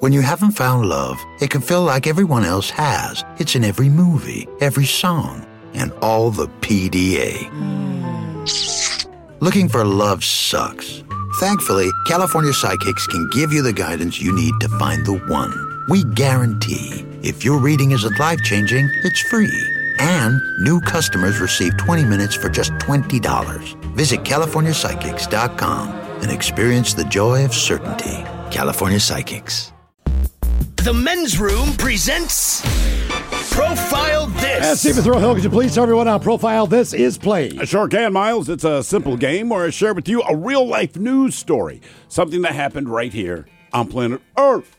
When you haven't found love, it can feel like everyone else has. It's in every movie, every song, and all the PDA. Looking for love sucks. Thankfully, California Psychics can give you the guidance you need to find the one. We guarantee if your reading isn't life-changing, it's free. And new customers receive 20 minutes for just $20. Visit CaliforniaPsychics.com and experience the joy of certainty. California Psychics. The Men's Room presents Profile This. And Stephen Thrill, could you please tell everyone how Profile This is played? I sure can, Miles. It's a simple game where I share with you a real-life news story. Something that happened right here on planet Earth.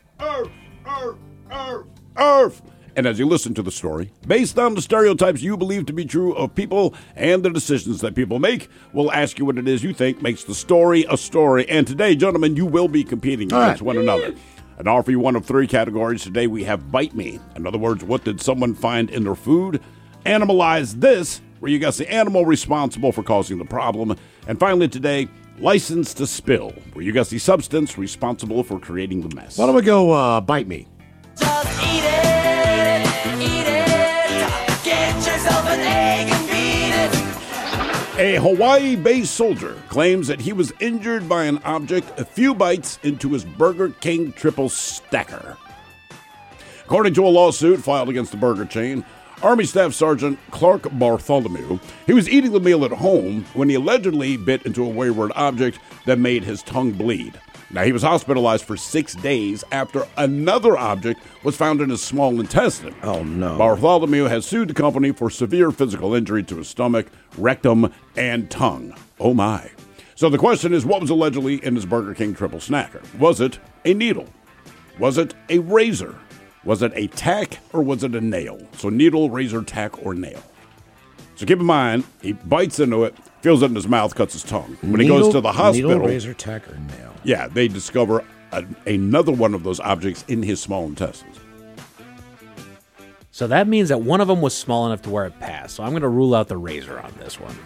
Earth. And as you listen to the story, based on the stereotypes you believe to be true of people and the decisions that people make, we'll ask you what it is you think makes the story a story. And today, gentlemen, you will be competing against one another. And offer you one of three categories. Today we have Bite Me. In other words, what did someone find in their food? Animalize This, where you guess the animal responsible for causing the problem. And finally today, License to Spill, where you guess the substance responsible for creating the mess. Why don't we go Bite Me? Just eat it, get yourself an egg and beat it. A Hawaii-based soldier claims that he was injured by an object a few bites into his Burger King triple stacker. According to a lawsuit filed against the burger chain, Army Staff Sergeant Clark Bartholomew, he was eating the meal at home when he allegedly bit into a wayward object that made his tongue bleed. Now, he was hospitalized for 6 days after another object was found in his small intestine. Oh, no. Bartholomew has sued the company for severe physical injury to his stomach, rectum, and tongue. Oh, my. So the question is, what was allegedly in his Burger King triple snacker? Was it a needle? Was it a razor? Was it a tack, or was it a nail? So needle, razor, tack, or nail. So keep in mind, he bites into it, feels it in his mouth, cuts his tongue. When he goes to the hospital... Needle, razor, tack, or nail. Yeah, they discover another one of those objects in his small intestines. So that means that one of them was small enough to where it passed. So I'm going to rule out the razor on this one.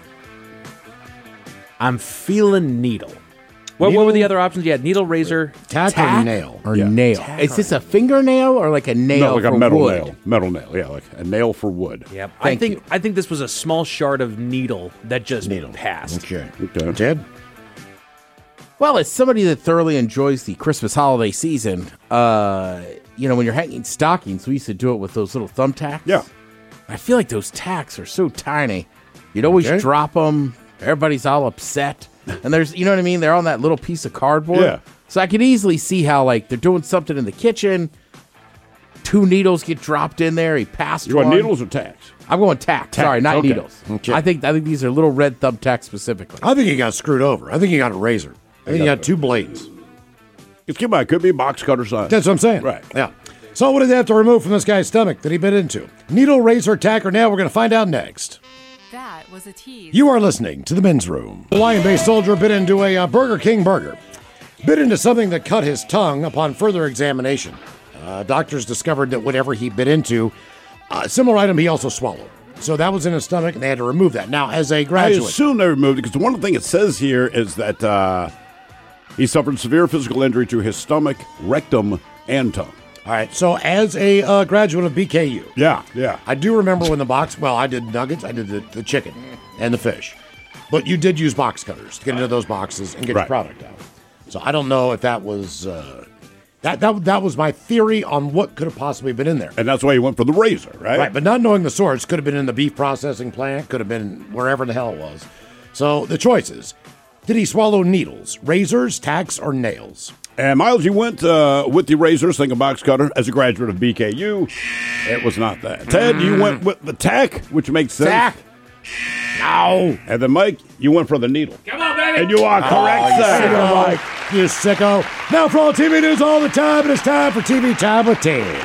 I'm feeling needle. What were the other options? Yeah, needle, razor, tack or nail? Or nail. Is this a fingernail or like a nail like for a metal wood? nail. Metal nail, yeah, like a nail for wood. Yep. I think this was a small shard of needle that just passed. Okay. Ted? Well, as somebody that thoroughly enjoys the Christmas holiday season, when you're hanging stockings, we used to do it with those little thumbtacks. Yeah. I feel like those tacks are so tiny. You'd always drop them. Everybody's all upset. And there's, you know what I mean? They're on that little piece of cardboard. Yeah. So I could easily see how, like, they're doing something in the kitchen. 2 needles get dropped in there. He passed You one. want needles or tacks? I'm going tack. Sorry, not okay. needles. Okay. I think these are little red thumbtacks specifically. I think he got screwed over. I think he got a razor. I think he got 2 blades. It's keep in mind, could be a box cutter size. That's what I'm saying. Right. Yeah. So what did they have to remove from this guy's stomach that he bit into? Needle, razor, tack, or nail? We're going to find out next. That was a tease. You are listening to The Men's Room. Hawaiian-based soldier bit into a Burger King burger. Bit into something that cut his tongue. Upon further examination, doctors discovered that whatever he bit into, a similar item he also swallowed. So that was in his stomach, and they had to remove that. Now, as a graduate... I assume they removed it, because one thing it says here is that he suffered severe physical injury to his stomach, rectum, and tongue. All right, so as a graduate of BKU... Yeah. I do remember when the box... Well, I did nuggets, I did the chicken, and the fish. But you did use box cutters to get into those boxes and get your product out. So I don't know if that was... That was my theory on what could have possibly been in there. And that's why he went for the razor, right? Right, but not knowing the source, could have been in the beef processing plant, could have been wherever the hell it was. So the choices. Did he swallow needles, razors, tacks, or nails? And Miles, you went with the razors, think a box cutter, as a graduate of BKU. It was not that. Ted, you went with the tack, which makes sense. Tack. No. And then Mike, you went for the needle. Come on, baby. And you are correct, sir. Sicko, Mike. You sicko. Now for all TV news all the time, it is time for TV Time with Ted.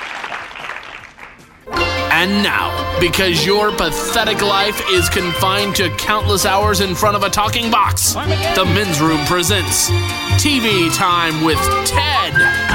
And now, because your pathetic life is confined to countless hours in front of a talking box, the Men's Room presents TV Time with Ted.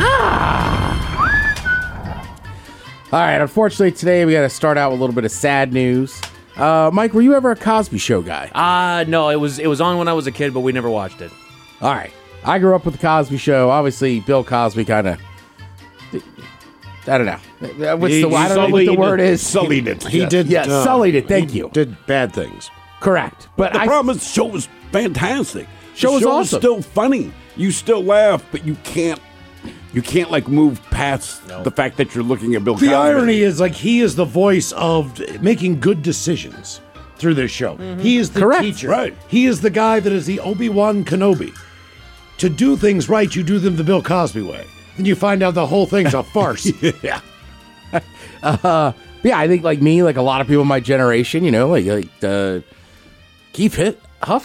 All right, unfortunately today we got to start out with a little bit of sad news. Mike, were you ever a Cosby Show guy? No, it was on when I was a kid, but we never watched it. All right. I grew up with the Cosby Show. Obviously, Bill Cosby kind of I don't know. I don't know what the word is. Sullied it. He did. Sullied it. Thank you. Did bad things. Correct. But The problem is the show was fantastic. Show was the show awesome. is still funny. You still laugh, but you can't like move past the fact that you're looking at Bill Cosby. The irony is, like, he is the voice of making good decisions through this show. He is the Correct. teacher. Right. He is the guy that is the Obi-Wan Kenobi. To do things right, you do them the Bill Cosby way. Then you find out the whole thing's a farce. Yeah. Yeah, I think like me, like a lot of people in my generation, you know, like Heathcliff.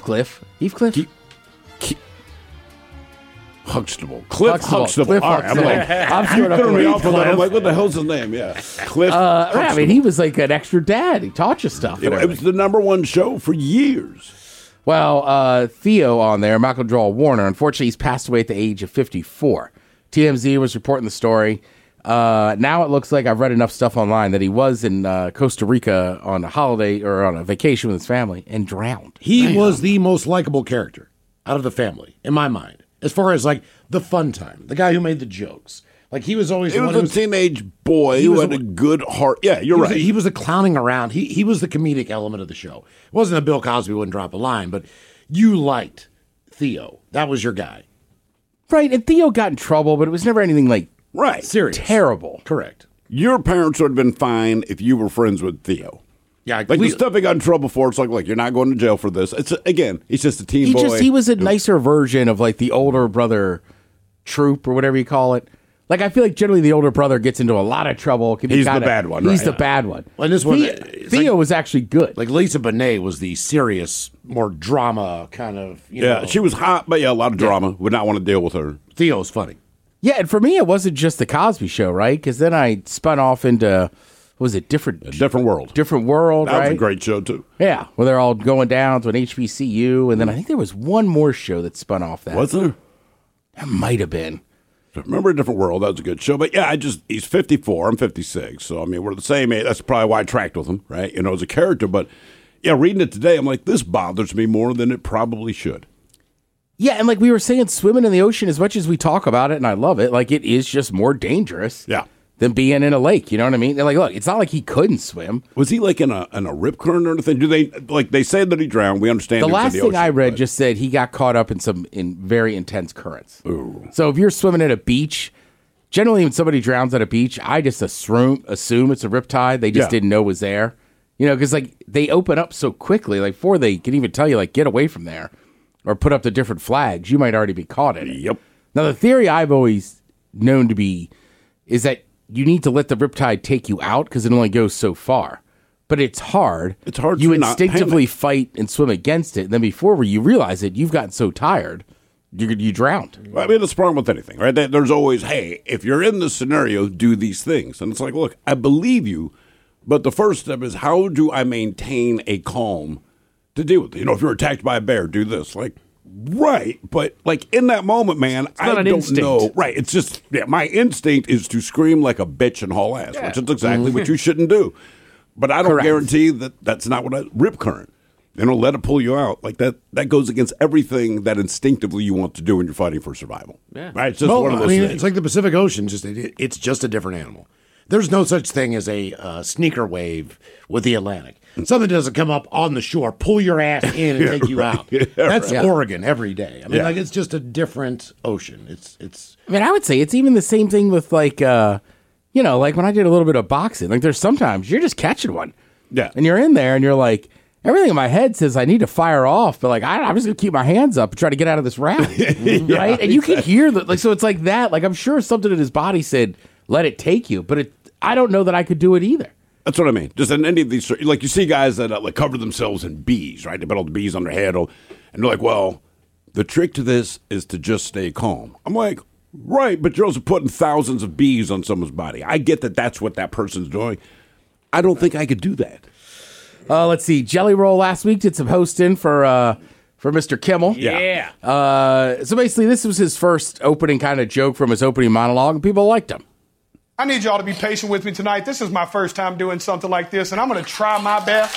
Huxtable. Cliff Huxtable. Huxtable. Cliff All right, I'm Huxtable. like, I'm you screwing up threw the me name. off with that. I'm like, what the hell's his name? Yeah. Cliff I mean, he was like an extra dad. He taught you stuff. It was the number one show for years. Well, Theo on there, Michael Joel Warner, unfortunately, he's passed away at the age of 54. TMZ was reporting the story. Now it looks like I've read enough stuff online that he was in Costa Rica on a holiday or on a vacation with his family and drowned. He was the most likable character out of the family, in my mind, as far as like the fun time, the guy who made the jokes. Like he was always He the was one a teenage boy who had a good heart. Yeah, you're right. He was the clowning around. He was the comedic element of the show. It wasn't a Bill Cosby wouldn't drop a line, but you liked Theo. That was your guy. Right, and Theo got in trouble, but it was never anything like Right. Serious. terrible. Correct. Your parents would have been fine if you were friends with Theo. Yeah, Like the stuff he got in trouble for, it's like, you're not going to jail for this. It's again, he's just a teen boy. He was a nicer version of like the older brother troop or whatever you call it. Like I feel like generally the older brother gets into a lot of trouble. Can be He's the kinda- bad one, He's right? the bad one. Well, and this one, Theo was actually good. Like Lisa Bonet was the serious, more drama kind of. You know. she was hot, but a lot of drama. Would not want to deal with her. Theo's funny. Yeah, and for me, it wasn't just the Cosby Show, right? Because then I spun off into, what was it, different world. Different World, That right? was a great show too. Yeah, where they're all going down to an HBCU, and then I think there was one more show that spun off that. Was there? That might have been. Remember A Different World? That was a good show. But yeah, he's 54. I'm 56. So I mean, we're the same age. That's probably why I tracked with him, right? As a character. But yeah, reading it today, I'm like, this bothers me more than it probably should. Yeah, and like we were saying, swimming in the ocean, as much as we talk about it, and I love it, like it is just more dangerous. Yeah. Than being in a lake, you know what I mean? They're like, look, it's not like he couldn't swim. Was he like in a rip current or anything? Do they said that he drowned? We understand. The he was in last the thing ocean, I read but- just said he got caught up in very intense currents. Ooh. So if you're swimming at a beach, generally when somebody drowns at a beach, I just assume it's a riptide. They just didn't know was there. You know, because like they open up so quickly, like before they can even tell you like get away from there or put up the different flags, you might already be caught in it. Yep. Now the theory I've always known to be is that you need to let the riptide take you out because it only goes so far. But it's hard. It's hard You to not instinctively panic. fight and swim against it. And then before you realize it, you've gotten so tired, you drowned. Well, I mean, that's the problem with anything, right? There's always, hey, if you're in this scenario, do these things. And it's like, look, I believe you, but the first step is how do I maintain a calm to deal with it? If you're attacked by a bear, do this. Like, right. But like in that moment, man, I not an don't instinct. know. Right. It's just, my instinct is to scream like a bitch and haul ass, which is exactly what you shouldn't do. But I don't Correct. guarantee that that's not what rip current. Let it pull you out. Like that goes against everything that instinctively you want to do when you're fighting for survival. Yeah. Right? It's just one of those things. It's like the Pacific Ocean. It's just a different animal. There's no such thing as a sneaker wave with the Atlantic. Something doesn't come up on the shore, pull your ass in and take you out. That's Oregon every day. I mean, like it's just a different ocean. It's. I mean, I would say it's even the same thing with like, like when I did a little bit of boxing. Like there's sometimes you're just catching one. Yeah. And you're in there and you're like, everything in my head says I need to fire off, but like I'm just gonna keep my hands up and try to get out of this round, right? And you can hear that, like so it's like that. Like I'm sure something in his body said, "Let it take you," but I don't know that I could do it either. That's what I mean. Just in any of these, like you see guys that like cover themselves in bees, right? They put all the bees on their head, and they're like, "Well, the trick to this is to just stay calm." I'm like, right, but you're also putting thousands of bees on someone's body. I get that that's what that person's doing. I don't think I could do that. Let's see. Jelly Roll last week did some hosting for Mr. Kimmel. Yeah. So basically, this was his first opening kind of joke from his opening monologue, and people liked him. I need y'all to be patient with me tonight. This is my first time doing something like this, and I'm going to try my best.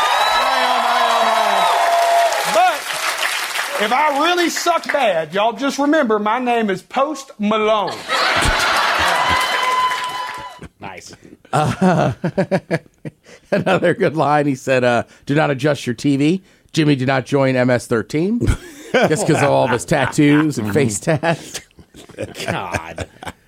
I am. But if I really suck bad, y'all just remember my name is Post Malone. Another good line. He said, "Do not adjust your TV." Jimmy did not join MS-13. Just because of all of his tattoos and face tats. God.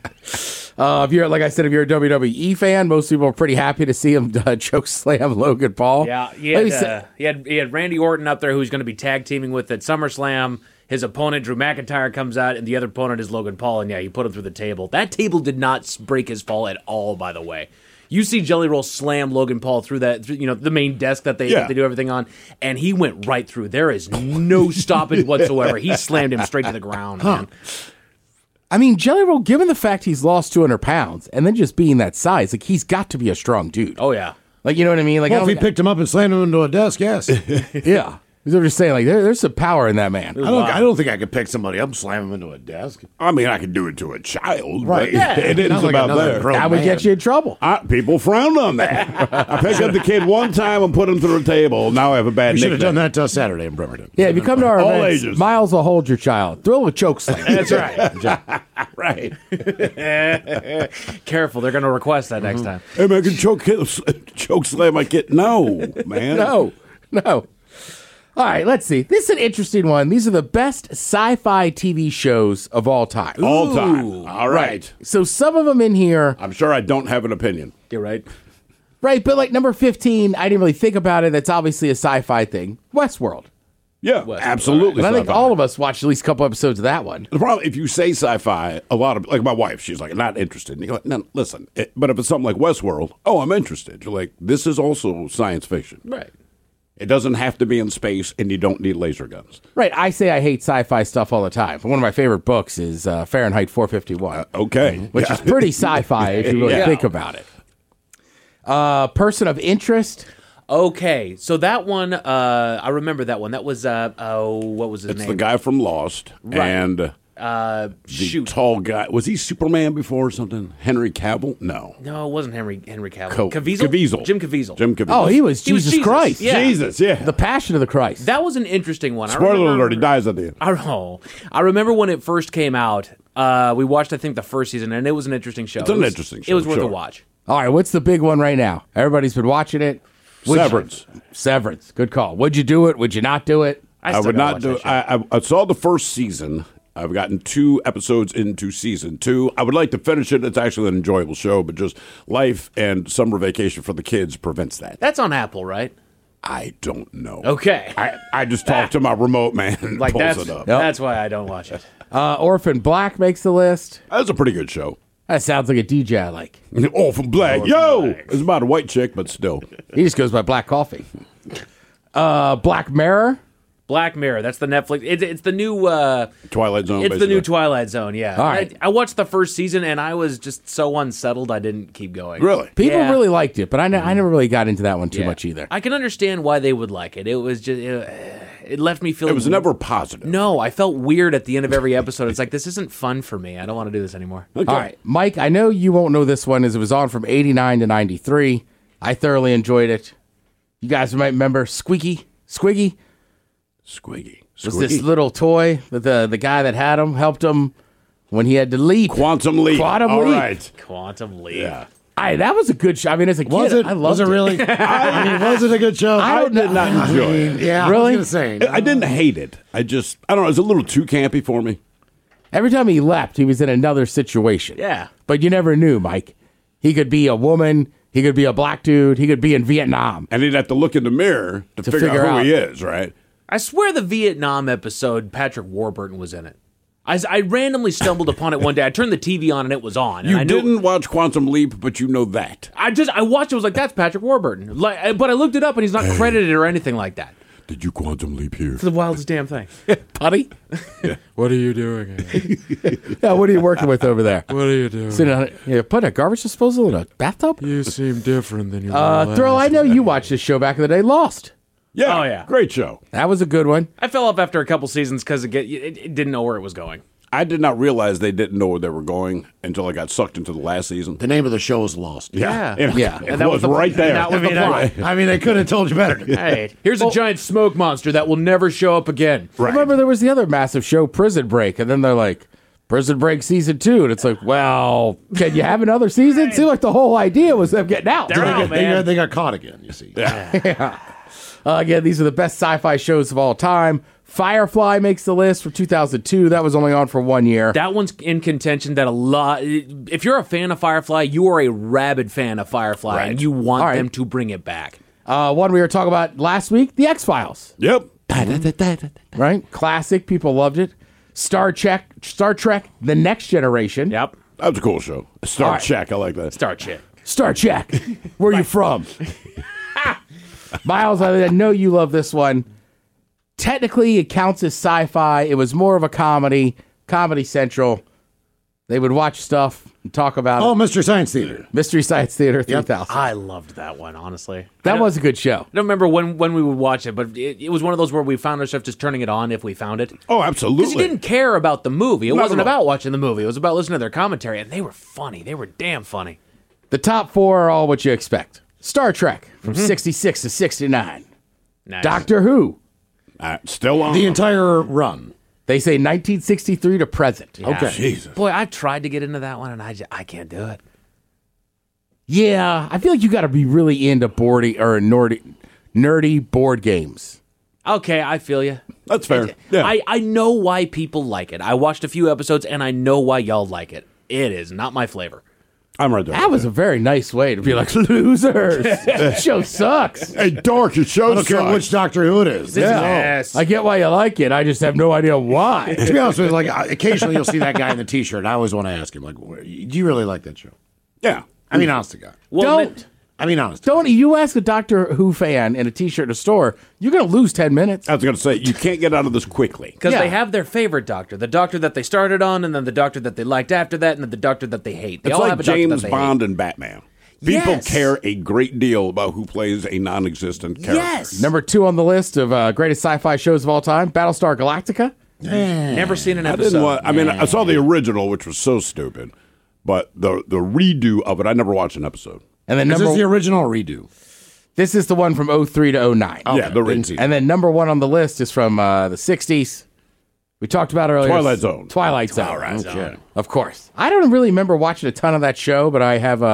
If you're, like I said, if you're a WWE fan, most people are pretty happy to see him choke slam Logan Paul. Yeah, he had Randy Orton up there who's going to be tag teaming with at SummerSlam. His opponent, Drew McIntyre, comes out, and the other opponent is Logan Paul, and yeah, he put him through the table. That table did not break his fall at all, by the way. You see Jelly Roll slam Logan Paul through that, the main desk that they do everything on, and he went right through. There is no stoppage whatsoever. He slammed him straight to the ground, man. I mean, Jelly Roll, given the fact he's lost 200 pounds, and then just being that size, like, he's got to be a strong dude. Oh, yeah. Like, you know what I mean? Like, Well, if he picked him up and slammed him into a desk, yes. yeah. I'm just saying, like, there's some power in that man. I don't think I could pick somebody up and slam him into a desk. I mean, I could do it to a child, Right. but Yeah. it is Not like about another there. grown That would get you in trouble. People frowned on that. I picked up the kid one time and put him through a table. Now I have a bad We should have nickname. done that Saturday in Bremerton. Yeah, if you come to our All events, ages. Miles will hold your child. Throw a choke slam. That's right. Right. Careful, they're going to request that next time. Hey, man, can choke slam my kid? No, man. No. All right, let's see. This is an interesting one. These are the best sci-fi TV shows of all time. All time. All right. So some of them in here. I'm sure I don't have an opinion. You're right. Right, but like number 15, I didn't really think about it. That's obviously a sci-fi thing. Westworld. Yeah, absolutely. And I think sci-fi. all of us watched at least a couple episodes of that one. The problem, if you say sci-fi, a lot of, like my wife, she's like, not interested. And you go, no, listen. But if it's something like Westworld, oh, I'm interested. You're like, this is also science fiction. Right. It doesn't have to be in space, and you don't need laser guns. Right, I say I hate sci-fi stuff all the time. One of my favorite books is Fahrenheit 451. Okay. Which is pretty sci-fi if you really think about it. Person of interest. Okay, so that one, I remember that one. That was, what was his name? It's the guy from Lost. Right. And the tall guy. Was he Superman before or something? Henry Cavill? No. No, it wasn't Henry Cavill. Caviezel. Jim Caviezel. Jim Caviezel. Oh, he was Jesus Christ. Yeah. Jesus, yeah. The Passion of the Christ. That was an interesting one. Spoiler alert, he dies at the end. I remember when it first came out, we watched, I think, the first season, and it was an interesting show. It's an interesting show, It was worth a sure. watch. All right, what's the big one right now? Everybody's been watching it. Severance. Good call. Would you do it? Would you not do it? I would not do it. I saw the first season. I've gotten 2 episodes into season 2. I would like to finish it. It's actually an enjoyable show, but just life and summer vacation for the kids prevents that. That's on Apple, right? I don't know. Okay. I just talk to my remote man and Like pulls that's it up. that's why I don't watch it. Orphan Black makes the list. That's a pretty good show. That sounds like a DJ I like. Orphan Black. It's about a white chick, but still. He just goes by Black Coffee. Black Mirror. Black Mirror. That's the Netflix. It's the new Twilight Zone. It's basically. the new Twilight Zone. Yeah. All right. I watched the first season and I was just so unsettled I didn't keep going. Really? People Yeah. really liked it, but I never really got into that one too Yeah. much either. I can understand why they would like it. It was just it left me feeling. It was never positive. No, I felt weird at the end of every episode. It's like this isn't fun for me. I don't want to do this anymore. Okay. All right, Mike, I know you won't know this one as it was on from 89 to 93. I thoroughly enjoyed it. You guys might remember Squiggy. Squiggy. Was this little toy that the guy that had him helped him when he had to leap. Quantum Leap. Quantum All Leap. right. Quantum Leap. Yeah. That was a good show. I mean, as a kid, Was it? I loved Was it really? I mean, was it a good show? I did not enjoy it. Yeah, Really? I was going to say. I didn't hate it. I don't know. It was a little too campy for me. Every time he leapt, he was in another situation. Yeah. But you never knew, Mike. He could be a woman. He could be a black dude. He could be in Vietnam. And he'd have to look in the mirror to figure figure out who out. he is, right? I swear the Vietnam episode, Patrick Warburton was in it. I randomly stumbled upon it one day. I turned the TV on and it was on. And You I knew, didn't watch Quantum Leap, but you know that. I watched it. I was like, that's Patrick Warburton. But I looked it up and he's not credited or anything like that. Did you Quantum Leap here? It's the wildest damn thing. Putty? What are you doing? Yeah, what are you working with over there? What are you doing? Sitting on putting a garbage disposal in a bathtub? You seem different than you were Thrill, last I know you watched this show back in the day, Lost. Yeah. Oh, yeah. Great show. That was a good one. I fell off after a couple seasons because it didn't know where it was going. I did not realize they didn't know where they were going until I got sucked into the last season. The name of the show is Lost. Yeah. Yeah. It was right there. That was the plot. I mean, they could have told you better. Hey, here's a giant smoke monster that will never show up again. Right. Remember, there was the other massive show, Prison Break, and then they're like, Prison Break season 2, and it's like, well, can you have another season? Seemed like the whole idea was them getting out. They're out, man. They got caught again, you see. Yeah. Again, these are the best sci-fi shows of all time. Firefly makes the list for 2002. That was only on for 1 year. That one's in contention. That a lot. If you're a fan of Firefly, you are a rabid fan of Firefly, and you want them to bring it back. One we were talking about last week, The X-Files. Yep. Right? Classic. People loved it. Star Trek, The Next Generation. Yep. That was a cool show. Star Trek. I like that. Star Trek. Star Trek. Where are you from? Miles, I know you love this one. Technically, it counts as sci-fi. It was more of a comedy. Comedy Central. They would watch stuff and talk about it. Mystery Science Theater. Mystery Science Theater 3000. I loved that one, honestly. That was a good show. I don't remember when we would watch it, but it was one of those where we found ourselves just turning it on if we found it. Oh, absolutely. Because you didn't care about the movie. It Not wasn't at all. about watching the movie. It was about listening to their commentary, and they were funny. They were damn funny. The top 4 are all what you expect. Star Trek from 66 to 69. Nice. Doctor Who. Still on. The entire run. They say 1963 to present. Yeah. Okay. Jesus. Boy, I tried to get into that one, and I can't do it. Yeah, I feel like you got to be really into nerdy board games. Okay, I feel you. That's fair. Yeah. I know why people like it. I watched a few episodes, and I know why y'all like it. It is not my flavor. I'm right there. That was a very nice way to be like, losers. That show sucks. Hey, Dork, your show I don't care which Doctor Who it is. Yes. I get why you like it. I just have no idea why. To be honest with you, like occasionally you'll see that guy in the T-shirt. And I always want to ask him, like, do you really like that show? Yeah. I mean, honest to God. Well, Don't you ask a Doctor Who fan in a T-shirt in a store, you're going to lose 10 minutes. I was going to say, you can't get out of this quickly. Because they have their favorite Doctor, the Doctor that they started on, and then the Doctor that they liked after that, and then the Doctor that they hate. They It's all like have a Doctor James that they Bond hate. and Batman. People Yes. care a great deal about who plays a non-existent character. Yes. Number 2 on the list of greatest sci-fi shows of all time, Battlestar Galactica. Never seen an I episode. didn't want, I mean, I saw the original, which was so stupid, but the redo of it, I never watched an episode. And then Is this the original or redo? This is the one from 03 to 09. Yeah, the redo. And then number 1 on the list is from the 60s. We talked about earlier. Twilight Zone. Twilight Zone. Twilight Zone. Okay. Of course. I don't really remember watching a ton of that show, but I have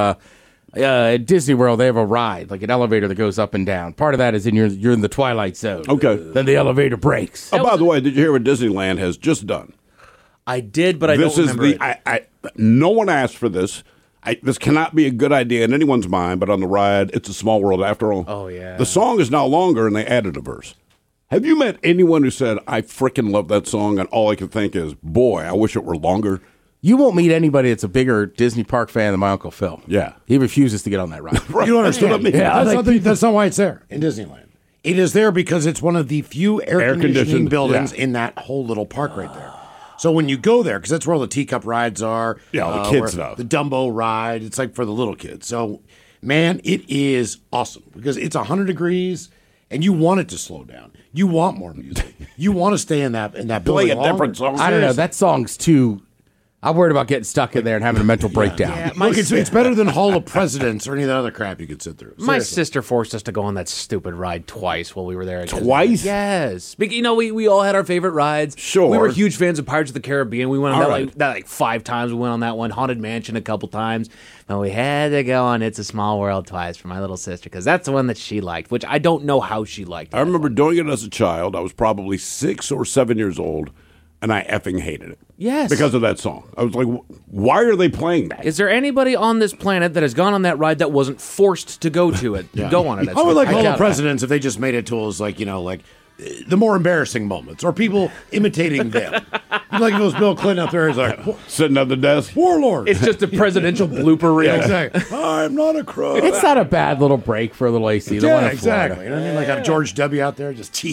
at Disney World, they have a ride, like an elevator that goes up and down. Part of that is you're in the Twilight Zone. Okay. Then the elevator breaks. Oh, by the way, did you hear what Disneyland has just done? I did, but I This don't is remember it. no one asked for this. This cannot be a good idea in anyone's mind, but on the ride, it's a small world after all. Oh, yeah. The song is now longer, and they added a verse. Have you met anyone who said, I freaking love that song, and all I can think is, boy, I wish it were longer? You won't meet anybody that's a bigger Disney park fan than my Uncle Phil. Yeah. He refuses to get on that ride. You don't understand. Yeah, That's not why it's there in Disneyland. It is there because it's one of the few air conditioning conditioned, buildings yeah. in that whole little park right there. So when you go there, because that's where all the teacup rides are. Yeah, all the kids where stuff. The Dumbo ride. It's like for the little kids. So, man, it is awesome because it's 100 degrees and you want it to slow down. You want more music. You want to stay in that building Play a longer. different song. I don't know. That song's too. I'm worried about getting stuck in there and having a mental breakdown. Look, it's better than Hall of Presidents or any of that other crap you could sit through. My Seriously. sister forced us to go on that stupid ride twice while we were there. At Twice? Disneyland. Yes. You know, we all had our favorite rides. Sure. We were huge fans of Pirates of the Caribbean. We went on All that, right. like 5 times. We went on that one. Haunted Mansion a couple times. But we had to go on It's a Small World twice for my little sister because that's the one that she liked, which I don't know how she liked. I remember doing it as a child. I was probably 6 or 7 years old, and I effing hated it. Yes. Because of that song. I was like, why are they playing that? Is there anybody on this planet that has gone on that ride that wasn't forced to go to it? Go on it. I would like Hall doubt of Presidents if they just made it to us like, the more embarrassing moments or people imitating them. Like if it was Bill Clinton up there, he's like, Sitting at the desk? Warlord. It's just a presidential blooper reel. exactly. I'm not a crook. It's not a bad little break for a little AC. The one Yeah, in Florida. exactly. You know what I mean? Like have George W. out there just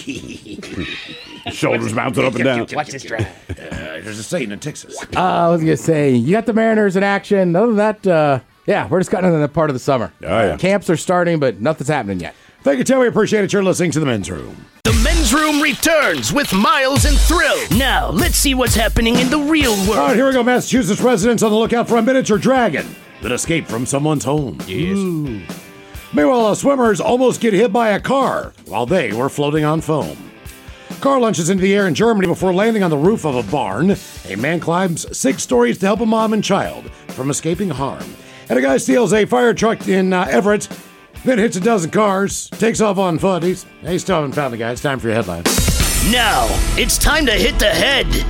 Shoulders mounted up and down. Watch this drive. there's a Satan in Texas. I was going to say, you got the Mariners in action. Other than that, we're just getting into that part of the summer. Oh, yeah. Camps are starting, but nothing's happening yet. Thank you, Tim. We appreciate it. You're listening to The Men's Room. The Men's Room returns with Miles and Thrill. Now, let's see what's happening in the real world. All right, here we go. Massachusetts residents on the lookout for a miniature dragon that escaped from someone's home. Yes. Ooh. Meanwhile, swimmers almost get hit by a car while they were floating on foam. Car launches into the air in Germany before landing on the roof of a barn. A man climbs 6 stories to help a mom and child from escaping harm. And a guy steals a fire truck in Everett, then hits a dozen cars, takes off on foot. He still haven't found the guy. It's time for your headlines. Now, it's time to hit the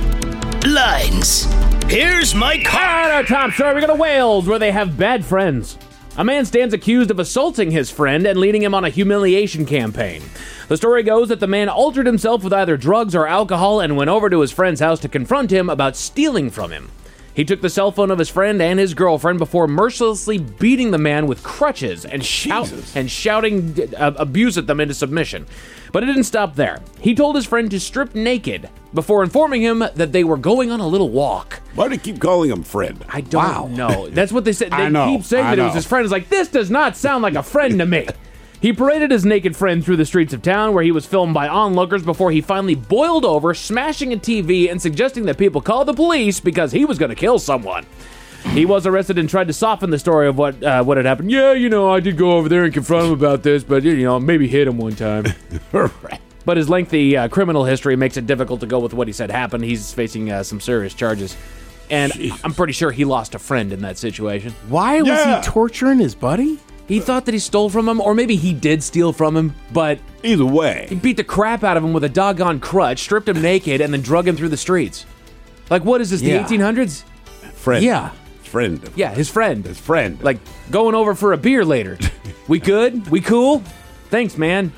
headlines. Here's my car. Our top story, we go to Wales, where they have bad friends. A man stands accused of assaulting his friend and leading him on a humiliation campaign. The story goes that the man altered himself with either drugs or alcohol and went over to his friend's house to confront him about stealing from him. He took the cell phone of his friend and his girlfriend before mercilessly beating the man with crutches and shouting abuse at them into submission. But it didn't stop there. He told his friend to strip naked before informing him that they were going on a little walk. Why do you keep calling him friend? I don't know. That's what they said. They keep saying I that it was his friend. It's like, this does not sound like a friend to me. He paraded his naked friend through the streets of town where he was filmed by onlookers before he finally boiled over, smashing a TV and suggesting that people call the police because he was going to kill someone. He was arrested and tried to soften the story of what had happened. Yeah, I did go over there and confront him about this, but, maybe hit him one time. But his lengthy criminal history makes it difficult to go with what he said happened. He's facing some serious charges. And I'm pretty sure he lost a friend in that situation. Why was he torturing his buddy? He thought that he stole from him, or maybe he did steal from him, but either way, he beat the crap out of him with a doggone crutch, stripped him naked, and then drug him through the streets. Like, what is this, the 1800s? Friend. Yeah. Friend. Yeah, his friend. His friend. Like, going over for a beer later. We good? We cool? Thanks, man.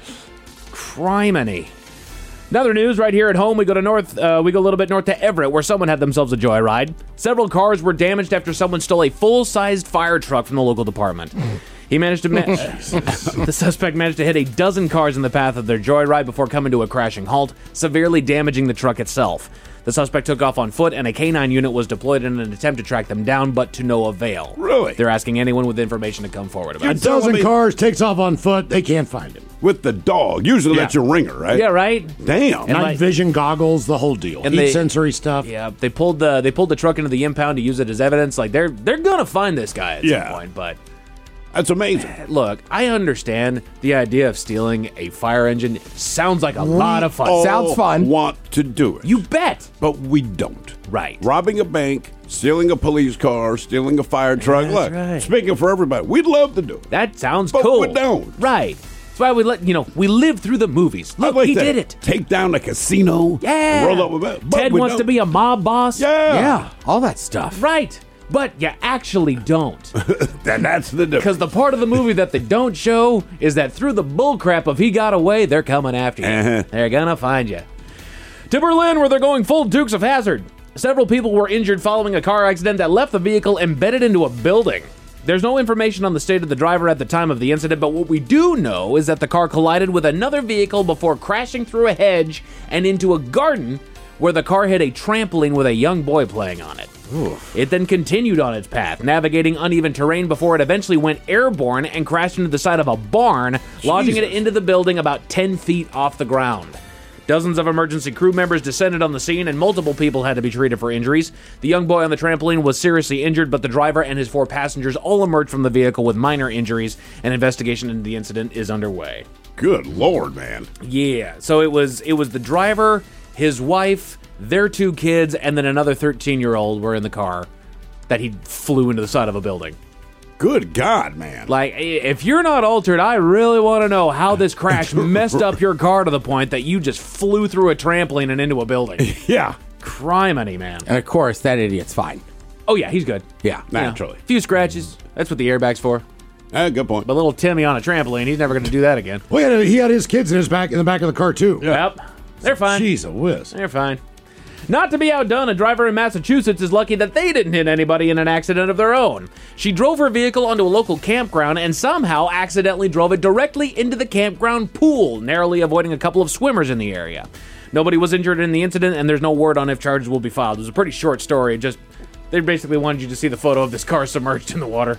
Criminy. Another news right here at home, we go a little bit north to Everett, where someone had themselves a joyride. Several cars were damaged after someone stole a full-sized fire truck from the local department. He managed to the suspect managed to hit a dozen cars in the path of their joyride before coming to a crashing halt, severely damaging the truck itself. The suspect took off on foot, and a K-9 unit was deployed in an attempt to track them down, but to no avail. Really? They're asking anyone with information to come forward about A it. dozen cars, takes off on foot. They can't find him. With the dog. Usually that's your ringer, right? Yeah, right? Damn. Night vision goggles, the whole deal. And Heat sensory stuff. Yeah, they pulled the truck into the impound to use it as evidence. Like, they're gonna find this guy at some point, but... That's amazing. Look, I understand the idea of stealing a fire engine. Sounds like a lot of fun. Sounds fun. Want to do it. You bet. But we don't. Right. Robbing a bank, stealing a police car, stealing a fire truck. That's Look, right. speaking for everybody, we'd love to do it. That sounds but cool. we don't. Right. That's why we we live through the movies. Look, like he that. did it. Take down a casino. Yeah. Roll up with that. But Ted we wants don't. to be a mob boss. Yeah. All that stuff. Right. But you actually don't. Then that's the difference. Because the part of the movie that they don't show is that through the bullcrap of he got away, they're coming after you. Uh-huh. They're gonna find you. To Berlin, where they're going full Dukes of Hazzard. Several people were injured following a car accident that left the vehicle embedded into a building. There's no information on the state of the driver at the time of the incident, but what we do know is that the car collided with another vehicle before crashing through a hedge and into a garden where the car hit a trampoline with a young boy playing on it. It then continued on its path, navigating uneven terrain before it eventually went airborne and crashed into the side of a barn, lodging it into the building about 10 feet off the ground. Dozens of emergency crew members descended on the scene, and multiple people had to be treated for injuries. The young boy on the trampoline was seriously injured, but the driver and his 4 passengers all emerged from the vehicle with minor injuries. An investigation into the incident is underway. Good Lord, man. Yeah, so it was the driver, his wife, their 2 kids, and then another 13-year-old were in the car that he flew into the side of a building. Good God, man. Like, if you're not altered, I really want to know how this crash messed up your car to the point that you just flew through a trampoline and into a building. Yeah. Criminy, man. And of course, that idiot's fine. Oh, yeah, he's good. Yeah. Naturally. Few scratches. That's what the airbag's for. Good point. But little Timmy on a trampoline, he's never going to do that again. Well, he had his kids in the back of the car, too. Yep. They're fine. Jeez, a whiz. They're fine. Not to be outdone, a driver in Massachusetts is lucky that they didn't hit anybody in an accident of their own. She drove her vehicle onto a local campground and somehow accidentally drove it directly into the campground pool, narrowly avoiding a couple of swimmers in the area. Nobody was injured in the incident, and there's no word on if charges will be filed. It was a pretty short story. They basically wanted you to see the photo of this car submerged in the water.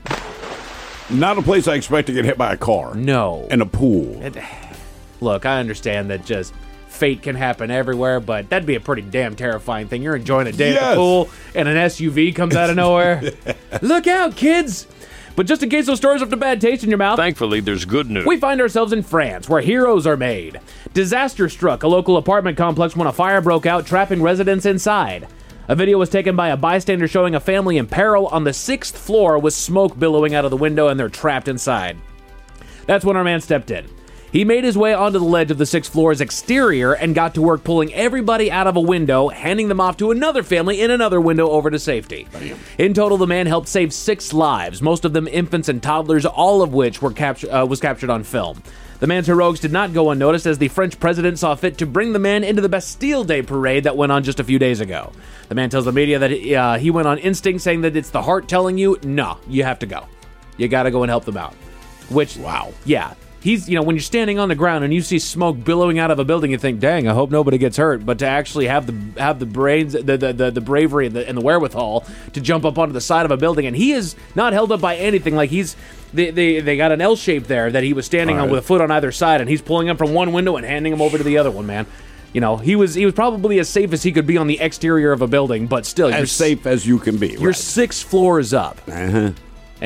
Not a place I expect to get hit by a car. No. In a pool. Look, I understand that just fate can happen everywhere, but that'd be a pretty damn terrifying thing. You're enjoying a day at the pool, and an SUV comes out of nowhere. Look out, kids! But just in case those stories left a bad taste in your mouth, Thankfully, there's good news. we find ourselves in France, where heroes are made. Disaster struck a local apartment complex when a fire broke out, trapping residents inside. A video was taken by a bystander showing a family in peril on the 6th floor with smoke billowing out of the window, and they're trapped inside. That's when our man stepped in. He made his way onto the ledge of the 6th floor's exterior and got to work pulling everybody out of a window, handing them off to another family in another window over to safety. In total, the man helped save 6 lives, most of them infants and toddlers, all of which was captured on film. The man's heroics did not go unnoticed, as the French president saw fit to bring the man into the Bastille Day parade that went on just a few days ago. The man tells the media that he went on instinct, saying that it's the heart telling you, no, you have to go. You gotta go and help them out. Which, wow. Yeah. He's, when you're standing on the ground and you see smoke billowing out of a building, you think, dang, I hope nobody gets hurt. But to actually have the brains, the bravery and the wherewithal to jump up onto the side of a building, and he is not held up by anything. Like they got an L shape there that he was standing on with a foot on either side, and he's pulling him from one window and handing him over to the other one, man. He was probably as safe as he could be on the exterior of a building, but still, as safe as you can be. You're 6 floors up, and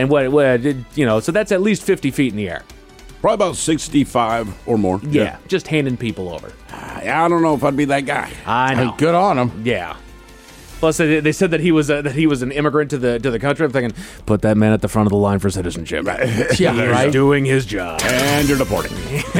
so that's at least 50 feet in the air. Probably about 65 or more. Yeah, just handing people over. I don't know if I'd be that guy. I know. Good on him. Yeah. Plus, they said that he was an immigrant to the country. I'm thinking, put that man at the front of the line for citizenship. Yeah, right. Doing his job. And you're deporting.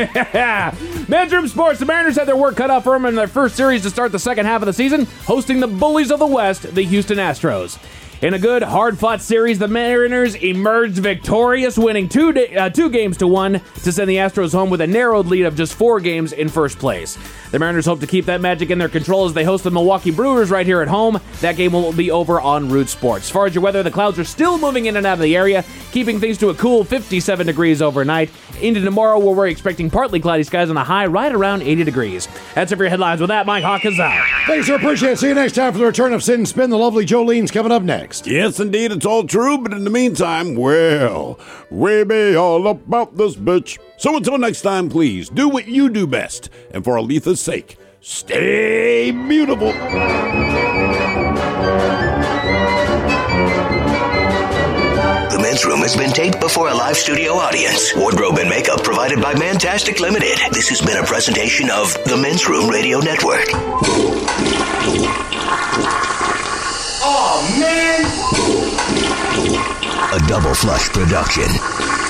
Men's Room Sports. The Mariners had their work cut out for them in their first series to start the second half of the season, hosting the bullies of the West, the Houston Astros. In a good, hard-fought series, the Mariners emerged victorious, winning 2 games to 1 to send the Astros home with a narrowed lead of just 4 games in first place. The Mariners hope to keep that magic in their control as they host the Milwaukee Brewers right here at home. That game will be over on Root Sports. As far as your weather, the clouds are still moving in and out of the area, keeping things to a cool 57 degrees overnight. Into tomorrow, where we're expecting partly cloudy skies on a high right around 80 degrees. That's it for your headlines. With that, Mike Hawkins out. Thanks, sir. Appreciate it. See you next time for the return of Sit and Spin. The lovely Jolene's coming up next. Yes, indeed, it's all true, but in the meantime, well, we be all about this bitch. So until next time, please, do what you do best. And for Aletha's sake, stay beautiful. The Men's Room has been taped before a live studio audience. Wardrobe and makeup provided by Mantastic Limited. This has been a presentation of the Men's Room Radio Network. Oh, man! A Double Flush production.